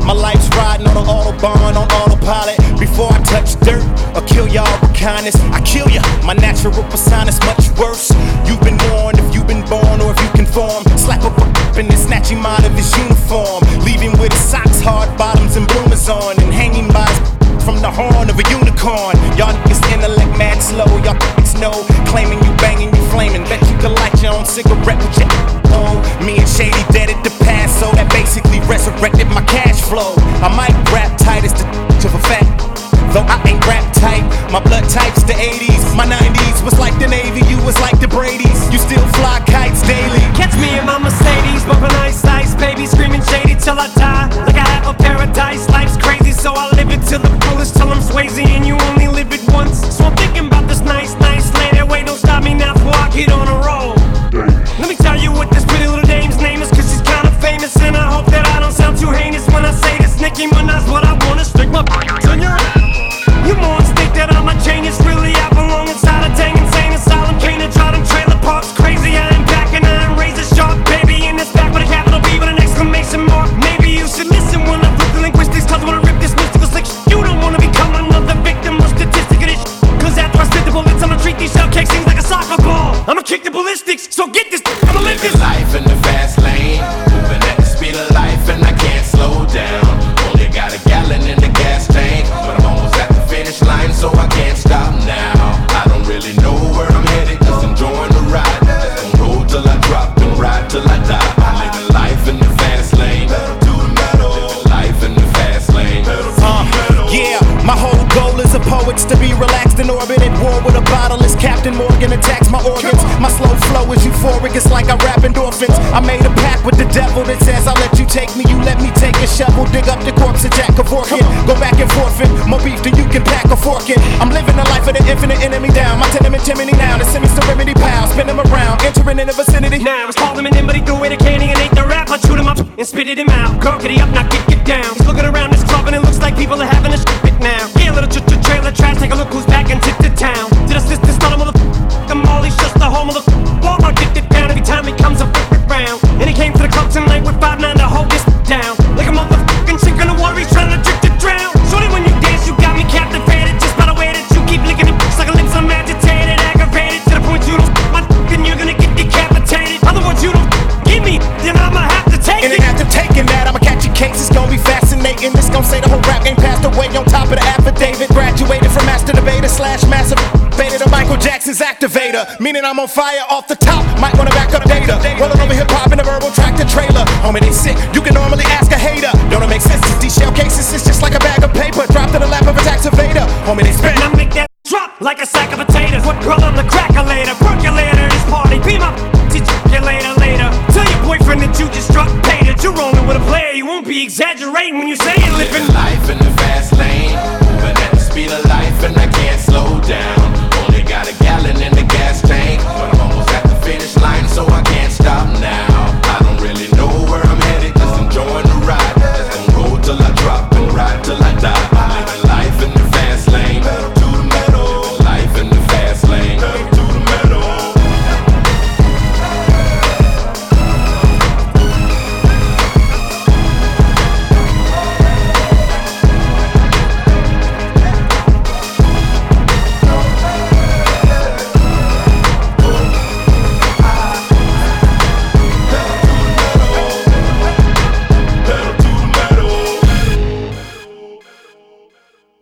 My life's riding on an autobahn, on autopilot. Before I touch dirt or kill y'all with kindness, I kill ya. My natural persona's much worse. You've been warned if you've been born or if you conform. Slap up and then snatch him out of his uniform, leave him with his socks, hard bottoms, and bloomers on, and hanging by his from the horn of a unicorn. Y'all niggas intellect mad slow. Y'all niggas know, claiming you banging, you flaming. Bet you can light your own cigarette with your oh. Me and Shady dead at the past, so that basically resurrected my cash flow. I might rap tight as the of a fact, though I ain't rap tight. My blood type's the 80s, my 90s was like the Navy, you was like the Brady's. You still fly kites daily. Catch me in my Mercedes, bumping ice, ice, baby, screaming shady till I die. Like I have a paradise, life's crazy, so I live it till the fullest, till I'm Swayze, and you only live it once. So I'm thinking about this nice, nice lady. Wait, don't stop me now before I get on a roll. Let me tell you what this pretty little dame's name is, cause she's kinda famous, and I hope that I don't sound too heinous when I say this. Nicki Minaj, what I wanna stick my on your you more think that I'm a genius, really I belong inside a dang insane asylum. Can't enjoy them trailer parks, crazy, I ain't back and I ain't razor sharp. Baby in this back with a capital B with an exclamation mark. Maybe you should listen when I flip the linguistics, cause when I rip this mystical slick you don't wanna become another victim or statistic of this cause after I spit the bullets I'ma treat these shell cakes things like a soccer ball. I'ma kick the ballistics, so get this, I'ma live this life in the fast lane, moving at the speed of life and I can't slow down. Only got a gallon in the gas tank, but I'm almost at the finish line, so I can't stop now. I don't really know where I'm headed, just enjoying the ride. Just gon' roll till I drop and ride till I die. I'm living life in the fast lane, living life in the fast lane. Yeah, my whole goal as a poet's to be relaxed in orbit at war with a bottle as Captain Morgan attacks my organs. My slow flow is euphoric, it's like I rap endorphins. I made a pact with the devil that says I'll let you take me, you let me take a shovel, dig up the corpse of Jack Kevorkian. Go back and forfeit, more beef than you can pack a fork in. I'm living the life of the infinite enemy down. My tenement chimney now, the semi-serenity pal. Spin him around, entering in the vicinity. Now I was calling him in, but he threw away the candy and ate the rap. I chewed him up and spit it him out. Girl, get up, now get down. He's looking around this club and it looks like people are having a shit now. Yeah, little trailer trash, take a look who's back into the town. Did I sister start a motherfucker Molly's just the home of the Walmart, get it down every time he comes around. And he came to the club tonight with 5'9" to hold this down. Like a motherfucking chick in the water, he's trying to drink to drown. Shorty, when you dance, you got me captivated. Just by the way that you keep licking it, like a lips, I'm agitated, aggravated. To the point you don't my and you're gonna get decapitated. Other words, you don't give me, then I'ma have to take it. And after taking that, I'ma catch your case, it's gonna be fascinating. This gon' say the whole rap game passed away on top of the affidavit. Graduated from master debater / massive beta to Michael Jackson's activator. Meaning I'm on fire off the top, might wanna back up data. Rolling over hip hop in a verbal tractor trailer. Homie, they sick, you can normally ask a hater. Don't it make sense? These shell cases, it's just like a bag of paper dropped in the lap of a tax evader. Homie, they spin. Now make that drop like a sack of potatoes. What girl, I'm the crackulator, percolator, this party. Be my teach you later. Tell your boyfriend that you just struck paid that you're rolling with a player. You won't be exaggerating when you say you're living life in the fast lane, moving at the speed of life and I can't slow down.